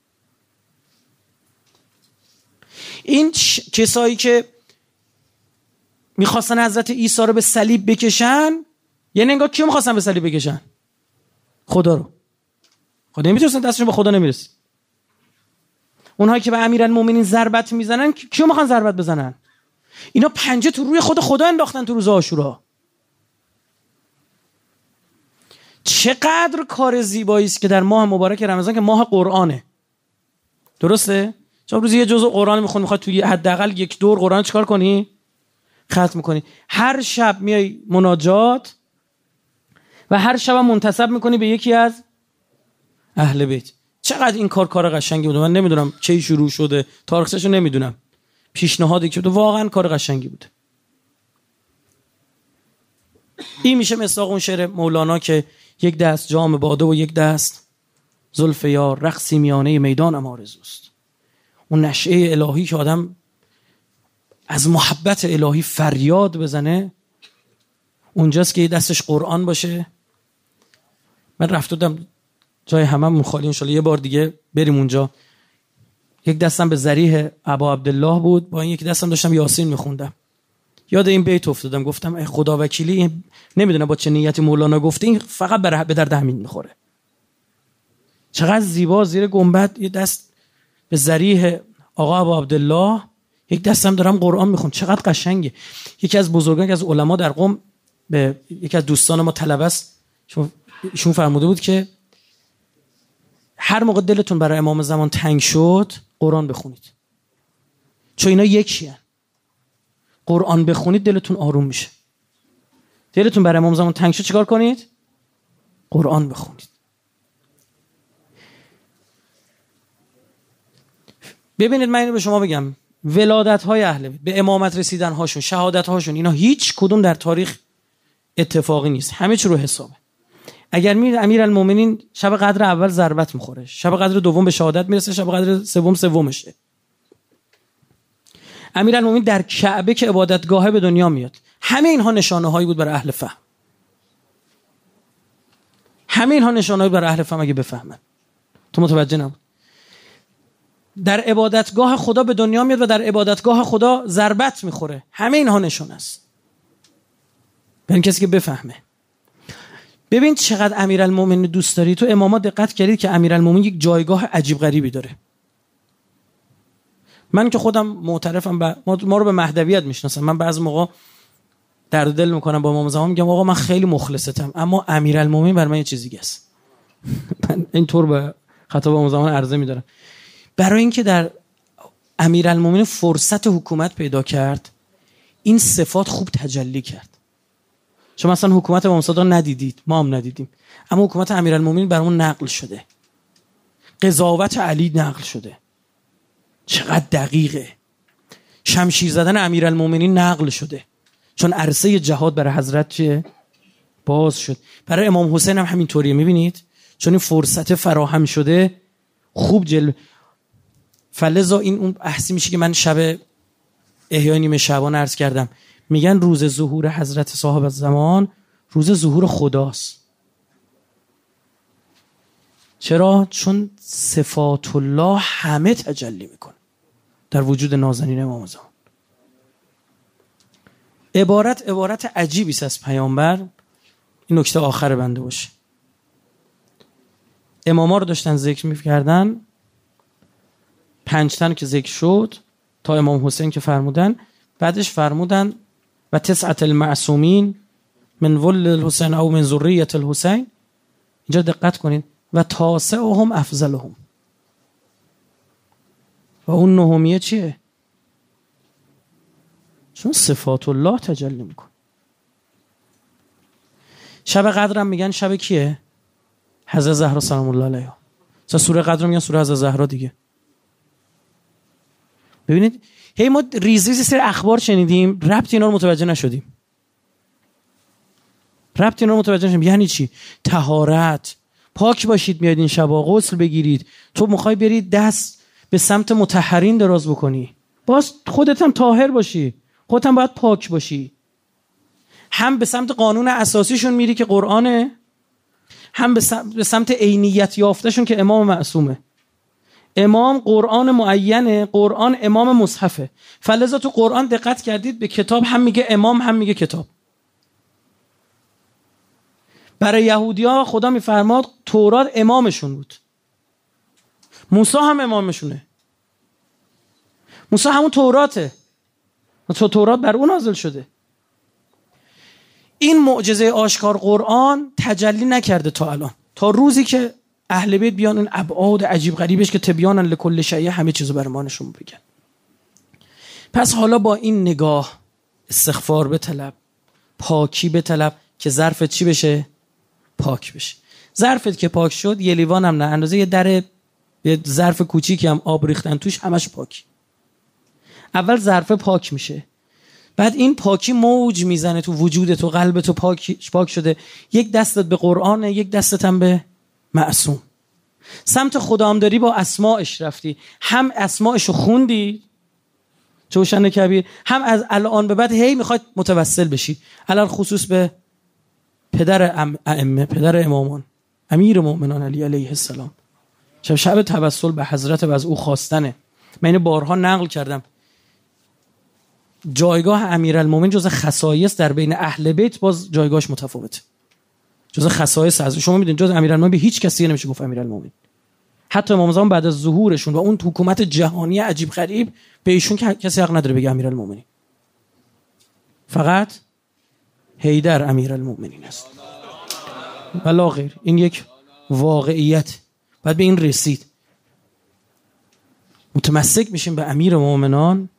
[SPEAKER 2] این ش... کسایی که میخواستن حضرت عیسی رو به صلیب بکشن، یعنی انگار کیو میخواستن به صلیب بکشن؟ خدا رو. خدا نمیتونستن، دستشون به خدا نمیرسید. اونهایی که به امیرالمومنین ضربت میزنن کیو میخوان ضربت بزنن؟ اینا پنجه تو روی خود خدا انداختن تو روز عاشورا. چقدر کار زیبایی است که در ماه مبارک رمضان که ماه قرآنه، درسته؟ شما روزی یه جزء قرآن میخونی، میخواد توی حداقل یک دور قرآن چیکار کنی؟ ختم میکنی. هر شب میای مناجات و هر شب منتسب میکنی به یکی از اهل بیت. چقدر این کار کار قشنگی بوده. من نمیدونم کی شروع شده، تاریخچه‌شو نمیدونم، پیشنهادی که بوده، واقعا کار قشنگی بوده. این میشه مصداق اون شعر مولانا که یک دست جام باده و یک دست زلف یار، رقصی میانه میدانم آرزوست. اون نشعه الهی که آدم از محبت الهی فریاد بزنه، اونجاست که دستش قرآن باشه. من رفت بودم جای هممون خالی، انشالله یه بار دیگه بریم اونجا. یک دستم به ذریح ابا عبدالله بود، با این یک دستم داشتم یاسین میخوندم. یاد این بیت افتادم، گفتم ای خدا وکیلی، نمیدونم با چه نیتی مولانا گفته، این فقط به درد همین میخوره. چقدر زیبا زیر گنبد یه دست به ذریح آقا ابا عبدالله، یک دستم دارم قرآن میخونم. چقدر قشنگه. یکی از بزرگان از علما در قم به یکی از دوستان ما طلبه است، ایشون فرموده بود که هر موقع دلتون برای امام زمان تنگ شد قرآن بخونید، چون اینا یکیه. قرآن بخونید دلتون آروم میشه. دلتون برای امام زمان تنگ شد چیکار کنید؟ قرآن بخونید. ببینید من اینو به شما بگم، ولادت های اهل بیت، به امامت رسیدن هاشون، شهادت هاشون، اینا هیچ کدوم در تاریخ اتفاقی نیست، همه چی رو حسابه. اگر میر امیرالمومنین شب قدر اول ضربت میخوره، شب قدر دوم به شهادت میرسه، شب قدر سوم سومشه. امیرالمومنین در کعبه که عبادتگاهه به دنیا میاد. همه اینها نشانه هایی بود برای اهل فهم. همه اینها نشانه هایی برای اهل فهم اگه بفهمن. تو متوجه نبود. در عبادتگاه خدا به دنیا میاد و در عبادتگاه خدا ضربت میخوره. همه اینها نشانه است. برای کسی که بفهمه. ببین چقدر امیرالمومنین دوست داری. تو اماما دقت کردید که امیرالمومنین یک جایگاه عجیب غریبی داره. من که خودم معترفم با ما رو به مهدویت میشناسم. من بعضی موقع درد دل میکنم با امام زمان، میگم آقا من خیلی مخلصتم، اما امیرالمومنین برای من یه چیزی دیگه است. من اینطور به خطاب امام زمان عرضه میدارم. برای اینکه در امیرالمومنین فرصت حکومت پیدا کرد، این صفات خوب تجلی کرد. شما مثلا حکومت امام صادق ندیدید، ما هم ندیدیم، اما حکومت امیرالمومنین برامون نقل شده. قضاوت علی نقل شده. چقدر دقیقه. شمشیر زدن امیرالمومنین نقل شده، چون عرصه جهاد برای حضرت چیه؟ باز شد. برای امام حسین هم همینطوریه. میبینید چون این فرصت فراهم شده خوب جلوه. فلذا این اون بحثی میشه که من شب احیای نیمه شعبان عرض کردم، میگن روز ظهور حضرت صاحب الزمان روز ظهور خداست. چرا؟ چون صفات الله همه تجلی میکنه در وجود نازنین امام زمان. عبارت عبارت عجیبی است از پیامبر. این نکته آخر بنده باشه. اماما رو داشتن ذکر میکردن، پنج تن که ذکر شد تا امام حسین که فرمودن، بعدش فرمودن و تسعة المعصومین من ولد الحسین او من ذریة الحسین. اینجا دقت کنین و تاسعهم افضلهم. و اون نهمیه چیه؟ چون صفات الله تجلی میکن. شب قدرم میگن شب کیه؟ حضرت زهرا سلام الله علیها. مثلا سوره قدر میگن سوره حضرت زهرا دیگه. ببینید هی ما ریز ریز سری اخبار شنیدیم، ربط اینا رو متوجه نشدیم. ربط اینا رو متوجه نشدیم. یعنی چی؟ طهارت، پاک باشید میاد این شبا، غسل بگیرید. تو میخوای برید دست به سمت مطهرین دراز بکنی، باز خودت هم طاهر باشی، خودت هم باید پاک باشی. هم به سمت قانون اساسیشون میری که قرآنه، هم به سمت عینیت یافتهشون که امام معصومه. امام قرآن معینه، قرآن امام مصحفه. فلذا تو قرآن دقت کردید به کتاب هم میگه امام هم میگه کتاب. برای یهودی‌ها خدا میفرماد تورات امامشون بود، موسی هم امامشونه. موسی همون توراته، تو تورات بر اون نازل شده. این معجزه آشکار قرآن تجلی نکرده تا الان، تا روزی که اهل بیت بیان این ابعاد عجیب غریبش که تبیانا لکل شیء همه چیزو بر ما نشون بگن. پس حالا با این نگاه استغفار بطلب، پاکی بطلب که ظرفت چی بشه؟ پاک بشه. ظرفت که پاک شد، یه لیوان هم نه، اندازه یه در یه ظرف کوچیکی هم آب ریختن توش، همش پاکی. اول ظرف پاک میشه، بعد این پاکی موج میزنه تو وجودت و قلبت، پاک پاک شده. یک دستت به قرآن، یک دستت هم به معصوم. سمت خدا هم داری، با اسماءش رفتی، هم اسماءشو خوندی جوشن کبیر، هم از الان به بعد هی میخواد متوسل بشی، علل خصوص به پدر ائمه، پدر امامان، امیر مومنان علی علیه السلام. شب شب توسل به حضرت و از او خواستنه. من اینو بارها نقل کردم. جایگاه امیرالمومنین جز خصایص در بین اهل بیت باز جایگاهش متفاوته. جز خصایص از شما میدونید جز امیرالمومنین به هیچ کسی نمیشه گفت امیرالمومنین. حتی امام زمان بعد از ظهورشون و اون حکومت جهانی عجیب غریب به ایشون کسی حق نداره بگه امیرالمومنین. فقط حیدر امیرالمومنین است ولا غیر. این یک واقعیت، بعد به این رسید. متمسک میشیم به امیر مومنان،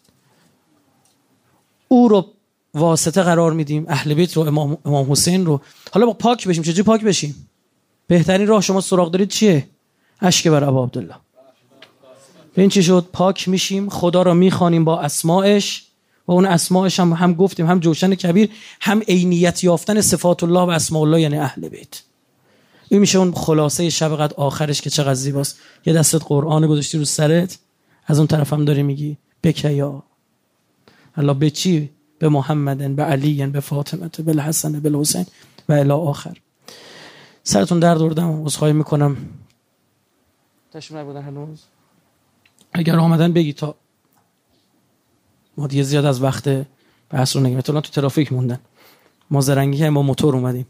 [SPEAKER 2] او رو واسطه قرار میدیم، اهل بیت رو، امام, امام حسین رو. حالا با پاک بشیم. چجوری پاک بشیم؟ بهترین راه شما سراغ دارید چیه؟ اشک بر ابا عبدالله. این چی شد؟ پاک میشیم، خدا رو میخوانیم با اسماءش و اون اسماءش هم, هم گفتیم، هم جوشن کبیر، هم عینیت یافتن صفات الله و اسماء الله، یعنی اهل بیت. این میشه اون خلاصه شب قدر آخرش که چقدر زیباست. یه دستت قرآن گذاشتی رو سرت، از اون طرف هم داری میگی بکیا الله به چی؟ به محمدن، به علی، به فاطمه، به الحسن، به الحسین و الی آخر. سرتون درد آوردم، عذرخواهی میکنم. تشریف نبودن هنوز؟ اگر آمدن بگی تا ما دیگه زیاد از وقت بحث رو نگیم. مثلا تو ترافیک موندن، ما زرنگی که با موتور اومدیم.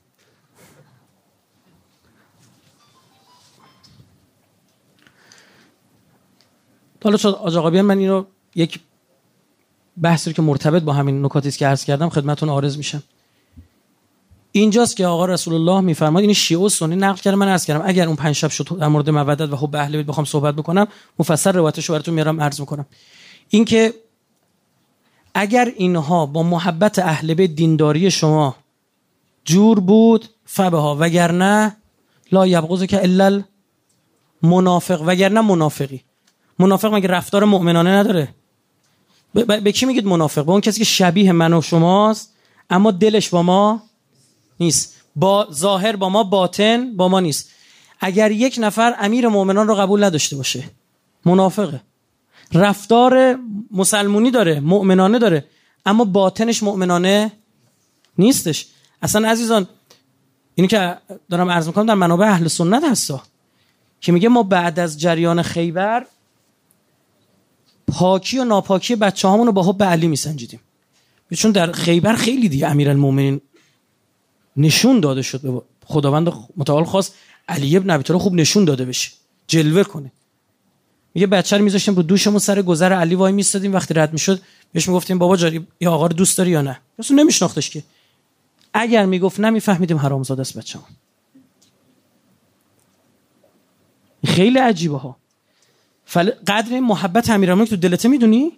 [SPEAKER 2] حالا شد آج آقا بیان، من اینو یک بحثی که مرتبط با همین نکاتی است که عرض کردم خدمتتون عارض میشم. اینجاست که آقا رسول الله میفرماد، این شیعه و سنی نقل کردن، من عرض کردم اگر اون پنج شب شد در مورد مودت و حب اهل بیت بخوام صحبت بکنم مفصل روایتش رو براتون میارم عرض میکنم. این که اگر اینها با محبت اهل بیت دینداری شما جور بود فبها، وگرنه لا یبغضک الا المنافق، وگرنه منافقی. منافق مگه رفتار مؤمنانه نداره؟ به, به, به کی میگید منافق؟ به اون کسی که شبیه من و شماست اما دلش با ما نیست، با ظاهر با ما، باطن با ما نیست. اگر یک نفر امیر مؤمنان رو قبول نداشته باشه، منافقه. رفتار مسلمونی داره، مؤمنانه داره، اما باطنش مؤمنانه نیستش. اصلا عزیزان اینی که دارم عرض میکنم در منابع اهل سنت هستا که میگه ما بعد از جریان خیبر پاکی و ناپاکی بچه هامون رو با حب علی میسنجیدیم، چون در خیبر خیلی دیگه امیرالمومنین نشون داده شد، به خداوند متعال خواست علی ابن ابی طالب خوب نشون داده بشه، جلوه کنه. میگه بچه رو میذاشتیم رو دوشمون سر گذر علی وای میستادیم، وقتی رد میشد بهش میگفتیم بابا جان یا آقا رو دوست داری یا نه. اصلا نمیشناختش که. اگر میگفت نمیفهمیدیم حرامزاده است بچه‌مون. خیلی عجیبه ها. فل... قدر محبت امیرالمومنین تو دلته میدونی؟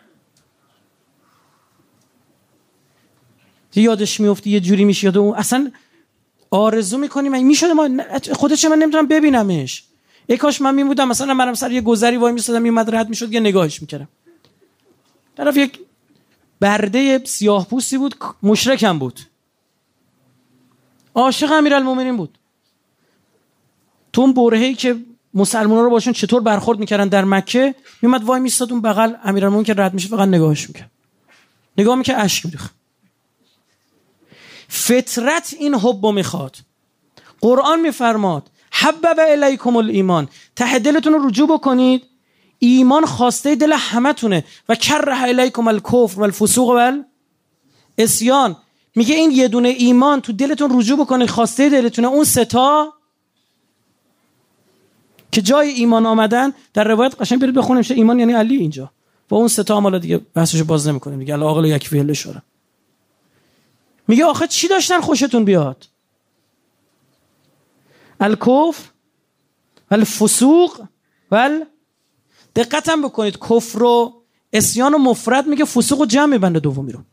[SPEAKER 2] یادش میفتی یه جوری میشه یاد اون اصلا آرزو میکنیم این میشد ما خودش من نمیتونم ببینمش. ای کاش من میمودم مثلا منم سر یه گذری وای میستادم میومد رد میشد یه نگاهش میکردم. طرف یک برده سیاه پوستی بود، مشرکم بود، عاشق امیرالمومنین بود. تو اون برهه‌ای که مسلمان‌ها رو باشون چطور برخورد میکردن در مکه، میومد وای میستاد اون بغل امیرالمومنین که رد میشه فقط نگاهش میکرد، نگاه میکرد اشک میریخت. فطرت این حبو میخواد. قرآن میفرماد حبب الیکم الایمان، ته دلتون رو رجوع بکنید، ایمان خواسته دل همتونه، و کره الیکم الکفر والفسوق والعصیان. میگه این یه دونه ایمان تو دلتون رجوع بکنه، خواسته دلتونه. اون سه تا که جای ایمان آمدن در روایت قشنگ برید بخونیم شه ایمان یعنی علی اینجا، و اون سه تا مالا دیگه بحثشو باز نمی‌کنیم دیگه. الله عاقل یکفی الاشاره. میگه آخه چی داشتن خوشتون بیاد؟ الکفر والفسوق وال دقتم بکنید، کفر و عصیان و مفرد میگه، فسوق و جمع میبنده دومی رو.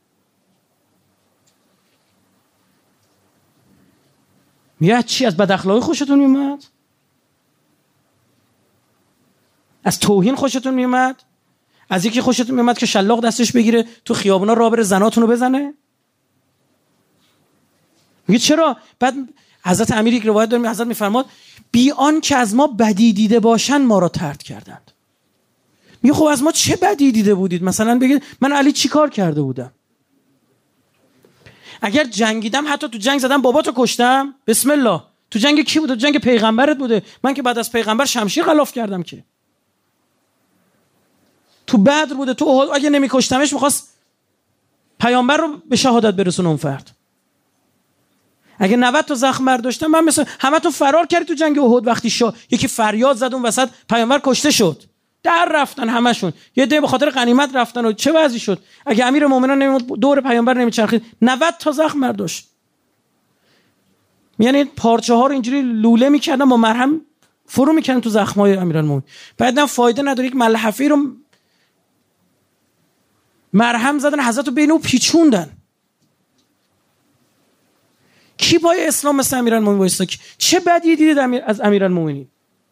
[SPEAKER 2] میگه چی از بد اخلاقی خوشتون میومد؟ از توهین خوشتون میومد؟ از یکی خوشتون میومد که شلاق دستش بگیره تو خیابونا راه بره زناتون رو بزنه؟ میگه چرا؟ بعد حضرت امیر یک روایت داریم، حضرت میفرماد بی آن که از ما بدی دیده باشن ما را طرد کردند. میگه خب از ما چه بدی دیده بودید؟ مثلا بگید من علی چی کار کرده بودم؟ اگر جنگیدم حتی تو جنگ زدم باباتو کشتم، بسم الله. تو جنگ کی بوده؟ تو جنگ پیغمبرت بوده. من که بعد از پیغمبر شمشیر غلاف کردم که. تو بدر بوده، تو احد اگه نمیکشتمش میخواست پیامبر رو به شهادت برسونه اون فرد. اگه نود تا زخم برداشتم من مثلا همتون فرار کردید تو جنگ احد، وقتی شا یکی فریاد زد اون وسط پیامبر کشته شد، در رفتن همشون، یه ده به خاطر غنیمت رفتن و چه وضعی شد. اگه امیر مومنان نمیمد دور پیامبر نمیچرخید، نود تا زخم برداشت. یعنی پارچه ها رو اینجوری لوله میکردن با مرهم فرو میکردن تو زخمای امیرالمومنین. بعدم فایده نداره، یک ملحفه رو مرهم زدن حضرت رو بین اون پیچوندن. کی پای اسلام مثل امیرالمومنین وایساد؟ چه بدی دیدید از امیرالمومنین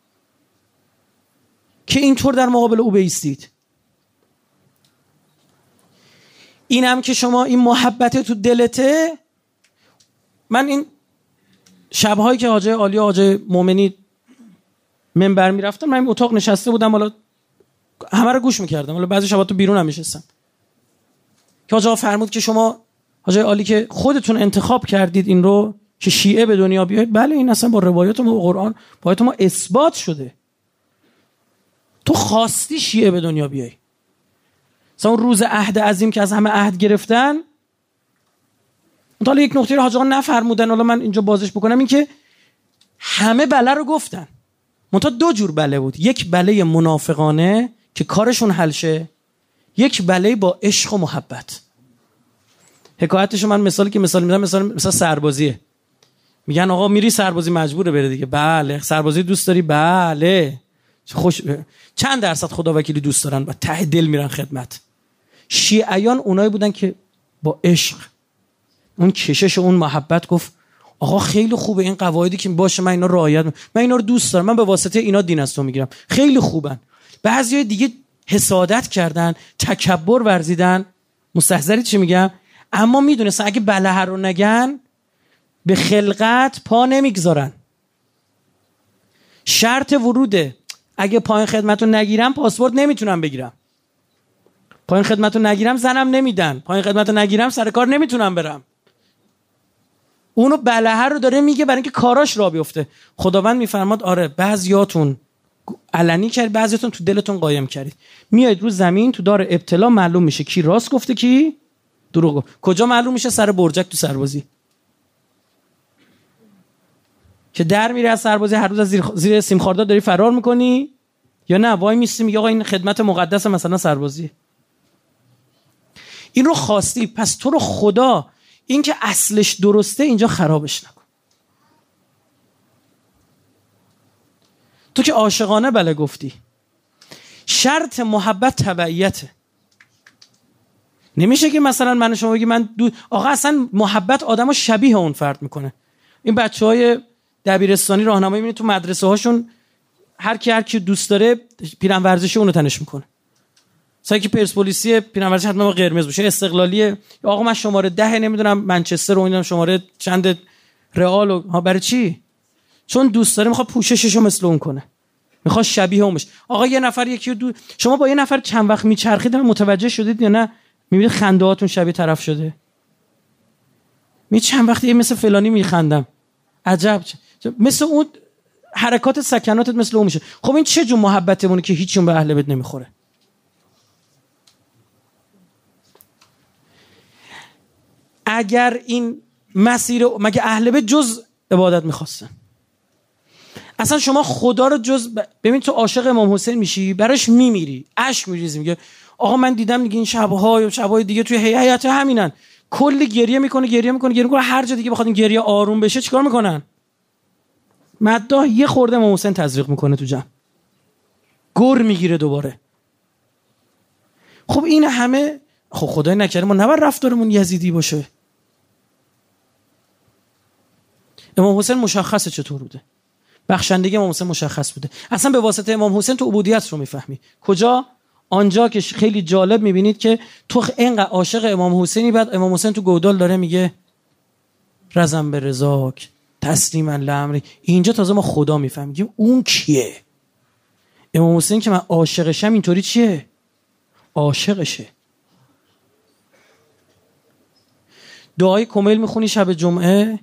[SPEAKER 2] که اینطور در مقابل او بایستید؟ اینم که شما این محبت تو دلته. من این شب‌هایی که حاجی عالی و حاجی مومنی منبر میرفتن، من این اتاق نشسته بودم، حالا همه رو گوش میکردم، حالا بعضی شبا تو بیرون هم میشستم که حاجی فرمود که شما حاجی عالی که خودتون انتخاب کردید این رو که شیعه به دنیا بیاید. بله این اصلا با روایات ما و قرآن با ما اثبات شده. تو خواستی شیعه به دنیا بیای. مثلا اون روز عهد عظیم که از همه عهد گرفتن، حالا یک نکته رو حاجی آقا نفرمودن، حالا من اینجا بازش بکنم، این که همه بله رو گفتن، منتها دو جور بله بود. یک بله منافقانه که کارشون حل شه، یک بله با عشق و محبت. حکایتشو من مثالی که مثال میزنم مثلا مثلا سربازیه. میگن آقا میری سربازی مجبوره بره دیگه. بله. سربازی دوست داری؟ بله. خوش. چند درصد خدا وکیلی دوست دارن و ته دل میرن خدمت. شیعیان اونایی بودن که با عشق، اون کشش و اون محبت گفت آقا خیلی خوبه این قواعدی که باشه، من اینا رعایت میکنم، من اینا رو دوست دارم، من به واسطه اینا دین از تو میگیرم، خیلی خوبن. بعضیای دیگه حسادت کردن، تکبر ورزیدن، مستحضری چی میگم، اما میدونستن اگه بله رو نگن به خلقت پا نمیگذارن. شرط وروده، اگه پایین خدمتو نگیرم پاسپورت نمیتونم بگیرم، پایین خدمتو نگیرم زنم نمیدن، پایین خدمتو نگیرم سر کار نمیتونم برم. اونو بله رو داره میگه برای اینکه کاراش راه بیفته. خداوند میفرماد آره بعضیاتون علنی کرد، بعضیاتون تو دلتون قایم کردید. میایید رو زمین تو دار ابتلا معلوم میشه کی راست گفته کی دروغ گفت. کجا معلوم میشه؟ سر برجک تو سربازی که در میره از سربازی، هر روز از زیر, زیر سیم خاردار داری فرار میکنی، یا نه وای میستی میگه آقا این خدمت مقدس مثلا سربازی؟ این رو خواستی، پس تو رو خدا این که اصلش درسته اینجا خرابش نکن. تو که عاشقانه بله گفتی. شرط محبت تبعیته. نمیشه که مثلا من شما بگی من دو... آقا اصلا محبت آدمو شبیه اون فرد میکنه. این بچهای دبیرستانی راهنمایی میبینید تو مدرسه هاشون هر کی هر کی دوست داره پیرن ورزشی اونو تنش میکنه. مثلا که پرسپولیسی پیرن ورزشی حتما با قرمز باشه، استقلالی آقا من شماره ده نمیدونم منچستر رو میدونم شماره چند رئال و ها برای چی؟ چون دوست داره میخواد پوشششو مثل اون کنه، میخواد شبیه اون بشه. آقا یه نفر یکی دو... شما با یه نفر چند وقت میچرخید متوجه شدید یا نه؟ میبینید خندهاتون شبیه طرف شده. می چند وقتی مثل فلانی میخندم، عجب مثل اون حرکات سکناتت مثل اون میشه. خب این چه جور محبتمونه که هیچ جون به اهل بیت نمیخوره؟ اگر این مسیر مگه اهل بیت جز عبادت میخواستن؟ اصلا شما خدا رو جز ب... ببین تو عاشق امام حسین میشی براش میمیری، اشک میریزی، میگه آقا من دیدم دیگه این شب‌ها و شب‌های دیگه توی هیئت همینن، کلی گریه میکنه گریه میکنه گریه میکنه، هر جا دیگه بخواد این گریه آروم بشه چیکار میکنن؟ مداح یه خورده امام حسین تزریق میکنه تو جمع، گر میگیره دوباره. خب این همه خب خدای نکرده ما نباید رفتارمون یزیدی باشه. امام حسین مشخصه چطور بوده، بخشندگی امام حسین مشخص بوده. اصلا به واسطه امام حسین تو عبودیت رو میفهمی. کجا؟ آنجا که خیلی جالب میبینید که تو اینقدر عاشق امام حسینی، بعد امام حسین تو گودال داره میگه رزم به رضاک تسلیما لامری. اینجا تازه ما خدا میفهمیم اون کیه. امام حسین که من عاشقشم اینطوری چیه؟ عاشقشه. دعای کمیل میخونی شب جمعه،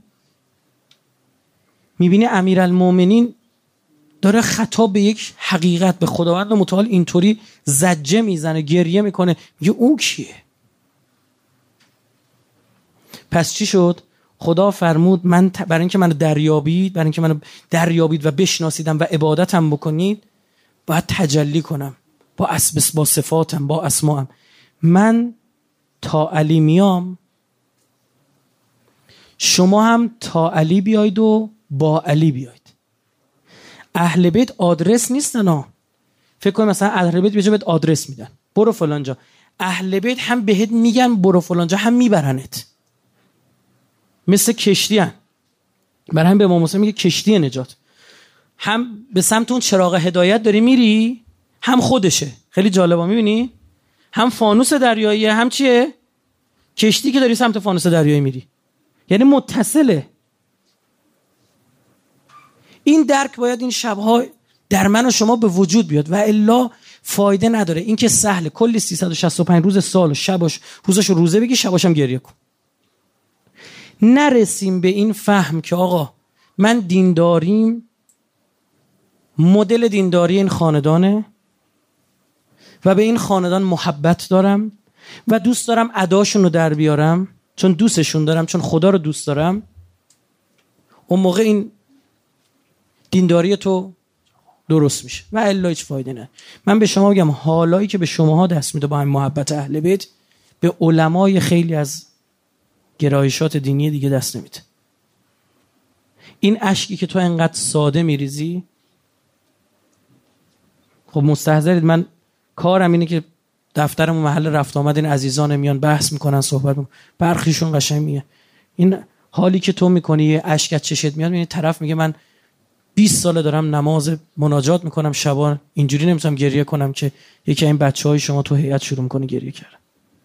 [SPEAKER 2] میبینی امیرالمومنین داره خطاب به یک حقیقت به خداوند متعال اینطوری زجه میزنه، گریه میکنه، میگه اون کیه؟ پس چی شد؟ خدا فرمود من ت... برای اینکه منو دریابید، برای اینکه منو دریابید و بشناسیدم و عبادتم بکنید، باید تجلی کنم با اسم با صفاتم با اسماءم. من تا علی میام، شما هم تا علی بیاید و با علی بیاید. اهل بیت آدرس نیستن ها. فکر کنید مثلا اهل بیت بهت آدرس میدن برو فلان جا، اهل بیت هم بهت میگن برو فلان جا، هم میبرنت. مثل کشتی هن. برای هم به امام حسین میگه کشتی نجات، هم به سمت اون چراغ هدایت داری میری، هم خودشه. خیلی جالبه میبینی؟ هم فانوس دریاییه، هم چیه؟ کشتی که داری سمت فانوس دریایی میری، یعنی متصله. این درک باید این شبها در من و شما به وجود بیاد و الا فایده نداره. این که سهله کلی سیصد و شصت و پنج روز سال و شباش روزاشو روزه بگی، شباشم گریه کن. نرسیم به این فهم که آقا من دینداریم مدل دینداری این خاندانه و به این خاندان محبت دارم و دوست دارم اداشون رو در بیارم چون دوستشون دارم، چون خدا رو دوست دارم. اون موقع این دینداری تو درست میشه و الا هیچ فایده نه. من به شما بگم حالایی که به شماها دست میده با این محبت اهل بیت، به علمای خیلی از گرایشات دینی دیگه دست نمیده. این اشکی که تو انقدر ساده میریزی، خب مستحضرید من کارم اینه که دفترم و محل رفت آمد این عزیزان میان بحث میکنن صحبت میکنن، برخیشون قشنگ میگه این حالی که تو میکنی یه اشک از چشت میاد، این طرف میگه من بیست ساله دارم نماز مناجات میکنم شبان، اینجوری نمیتونم گریه کنم که یکی این بچهای شما تو هیئت شروع میکنه گریه کردن،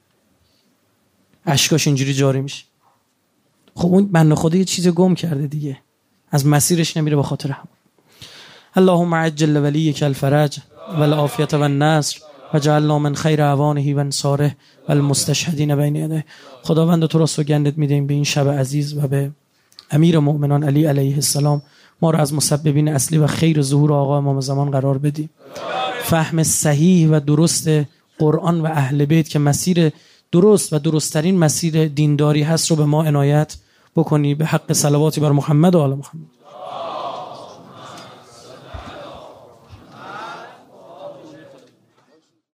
[SPEAKER 2] اشکاش اینجوری جاری میشه. خب اون بنده خدا یه چیز گم کرده دیگه، از مسیرش نمیره به خاطر هم. اللهم عجل ولیک الفرج والعافیة والنصر وجعلنا من خیر اعوانه و انصاره والمستشهدین بین یدیه. خداوند تو را سوگندت میدیم به این شب عزیز و به امیر مؤمنان علی علیه السلام، ما را از مسببین اصلی و خیر ظهور آقا امام زمان قرار بدی. فهم صحیح و درست قرآن و اهل بیت که مسیر درست و درستترین مسیر دینداری هست رو به ما عنایت بکنی. به حق صلواتی بر محمد و آل محمد.